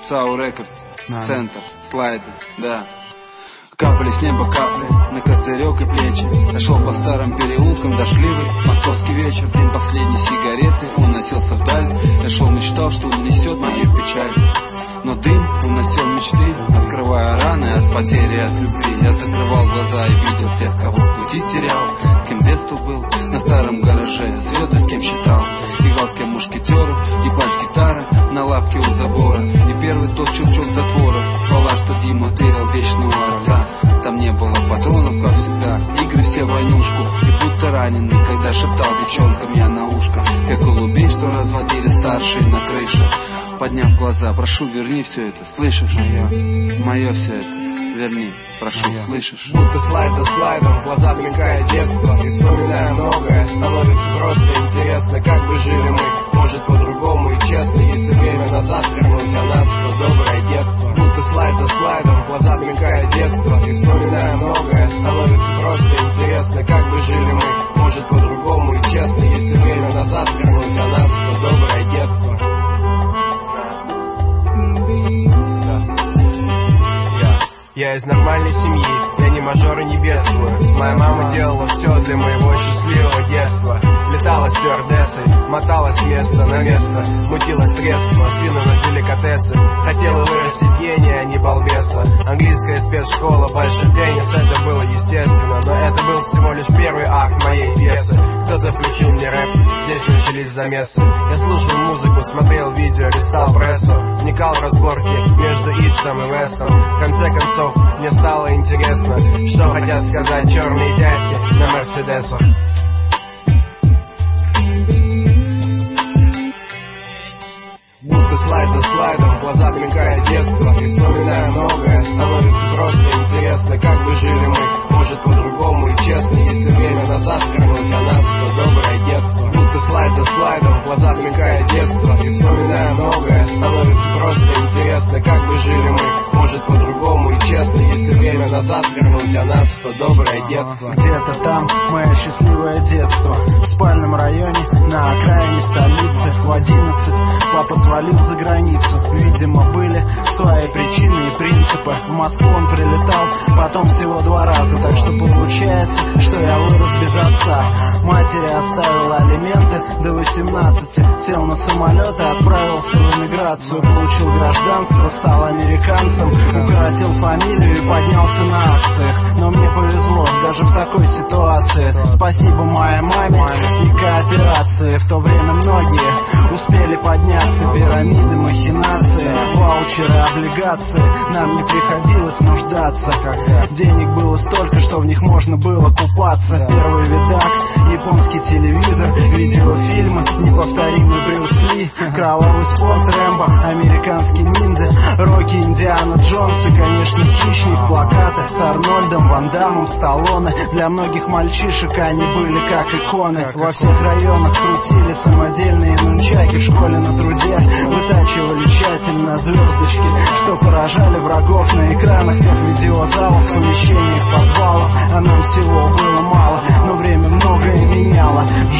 ПСАУ Рекордс, центр, слайды, да. Капали с неба капли на козырек и плечи. Я шел по старым переулкам, дождливый московский вечер. День последней сигареты, он носился вдаль. Я шел, мечтал, что унесет мою печаль. Но дым уносил мечты, открывая раны от потери, от любви. Я закрывал глаза и видел тех, кого в пути терял. С кем детство был на старом гараже, звезды с кем считал. Играл с кем мушкетеров и плащ-гитара на лавке у забора. И первый тот щелчок затвора. Хвала, что Дима тырил вечного отца. Там не было патронов, как всегда. Игры все в войнушку. И будто раненый, когда шептал девчонкам я на ушко. Тех голубей, что разводили старшие на крыше. Подняв глаза, прошу, верни все это, слышишь? Мое все это, верни, прошу, слышишь? Будто слайд за слайдом, в глаза мелькает детство. И вспоминая многое, становится просто интересно, как бы жили мы, может по-другому и честно. Если время назад вернуть, а нас в то доброе детство. Будто слайд за слайдом, в глаза мелькает детство. И вспоминая многое, становится просто интересно, как бы жили мы, может по-другому и честно. Если время назад вернуть, а нас в то доброе детство. Я из нормальной семьи, я не мажор и не бедствую. Моя мама делала все для моего счастливого детства. Летала стюардессой, моталась с места на место. Мутила средства, сына на деликатесы. Хотела вырастить гения, а не балбеса. Английская спецшкола, большой теннис, это было естественно. Но это был всего лишь первый акт моей пьесы. Кто-то включил мне рэп, здесь начались замесы. Я слушал музыку, смотрел видео, листал прессу. Вникал в разборки между Истом и Вестом. В конце концов, мне стало интересно, что хотят сказать черные дядьки на мерседесах. Будто слайд за слайдом, в глаза мелькает детство. И вспоминая многое, становится просто интересно, как бы жили мы, может по-другому и честно. Если время назад вернуть, а нас в то доброе детство. Будто слайд за слайдом, в глаза мелькает детство. И вспоминая многое, становится просто интересно, как бы жили мы, может по-другому и честно. Если время назад вернуть, а нас в то доброе детство. Где-то там мое счастливое детство, в спальном районе, на окраине столицы. В 11 папа свалил за границу. Видимо, были свои причины и принципы. В Москву он прилетал, потом всего 2 раза. Так что получается, что я вырос без отца. Матери оставил алименты до 18. Сел на самолет и отправился в эмиграцию. Получил гражданство, стал американцем. Укоротил фамилию и поднялся на акциях. Но мне повезло, даже в такой ситуации. Спасибо моей маме и кооперации. В то время многие успели подняться. Пирамиды, махинации, ваучеры, облигации. Нам не приходилось нуждаться. Денег было столько, что в них можно было купаться. Первый видак, японский телевизор, видеофильмы, неповторимый Брюс Ли, кровавый спорт, Рэмбо, американский ниндзя, Рокки, Индиана Джонс и, конечно, Хищник, плакаты с Арнольдом, Ван Даммом, Сталлоне. Для многих мальчишек они были как иконы. Во всех районах крутили самодельные нунчаки. В школе на труде вытачивали тщательно звездочки, что поражали врагов на экранах тех видеозалов, помещениях, подвалов. А нам всего было мало, но время многое меняло. В